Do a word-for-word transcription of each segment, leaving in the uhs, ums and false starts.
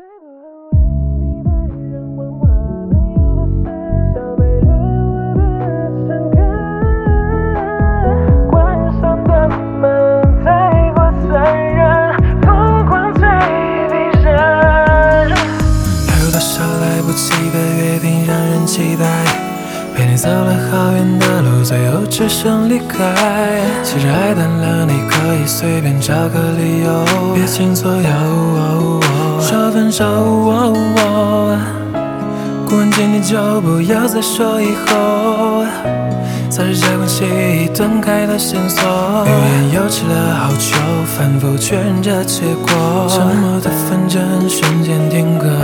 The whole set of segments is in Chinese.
期待陪你走了好远的路，最后只剩离开。其实爱淡了，你可以随便找个理由，别请左右说分手。过完今天就不要再说以后，早日习惯起一顿开的线索。欲言又止了好久，反复确认着结果，沉默的纷争瞬间定格。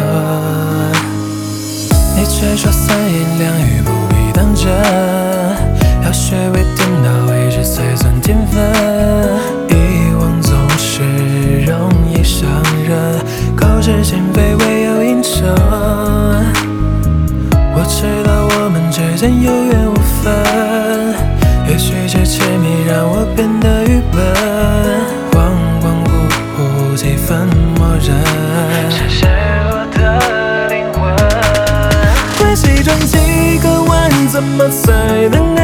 你却说三言两语不必当真，要学会点到为止才算天分。遗忘总是容易伤人，口是心非唯有硬撑。我知道我们之间有缘无分，也许这痴迷让我变得愚笨，恍恍惚惚几分默认，谁是我的灵魂？关系中几个弯，怎么才能